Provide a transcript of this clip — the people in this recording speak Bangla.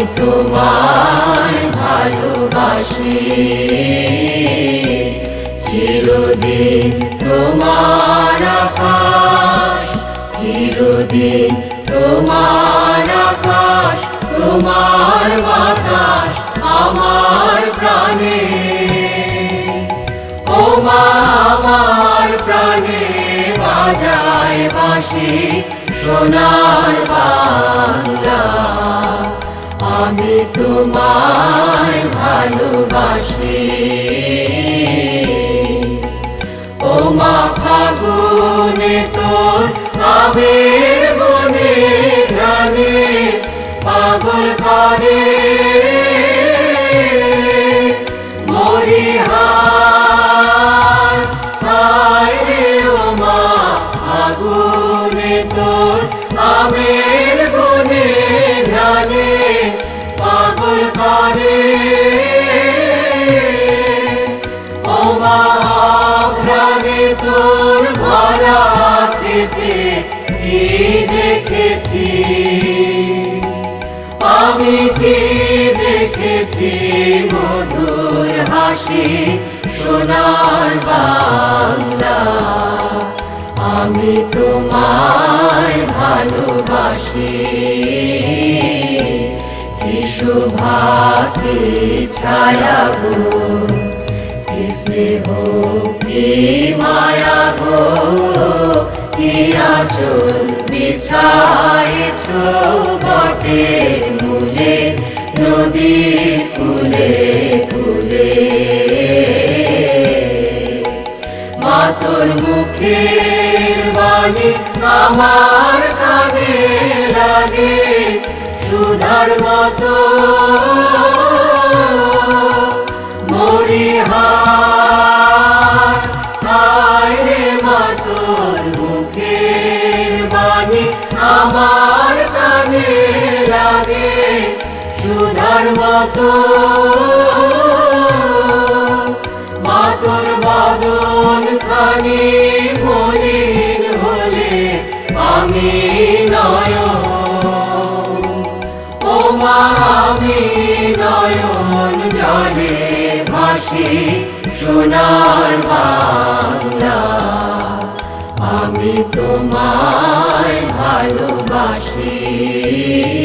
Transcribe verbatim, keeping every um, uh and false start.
তোমায় ভালোবাসি, চিরদিন তোমার আকাশ, চিরদিন তোমার আকাশ, তোমার বাতাস আমার প্রাণে। ও মা আমার প্রাণে বাজায় বাঁশি সোনার বাংলা, আমি তোমায় ভালোবাসি। ও মা ফাগুনে তোর আবির বনে ঘ্রাণে পাগল করে মরিহার, হায় রে ও মা ফাগুনে তোর আবির বনে ঘ্রাণে পাগল করে। ও মা ঘ্রাণে তোর ভরা খেতে কি দেখেছি, আমি কি দেখেছি মধুর হাসি সোনার বাংলা, আমি তোমায় ভালোবাসি। কি শোভা কি ছায়া গো, কি স্নেহ কি মায়া গো, কি আঁচল বিছায়েছ বটের মূলে নদীর কূলে কূলে। মা তোর মুখের বাণী আমার কানে লাগে সুধার মতো মরিহার, হায় রে মা তোর মুখের বাণী আমার কানে লাগে সুধার মতো। মা তোর বদন খানি মলিন হলে আমি নয়ন, ও মা আমি নয়ন জলে ভাসি সোনার বাংলা, আমি তোমায় ভালোবাসি।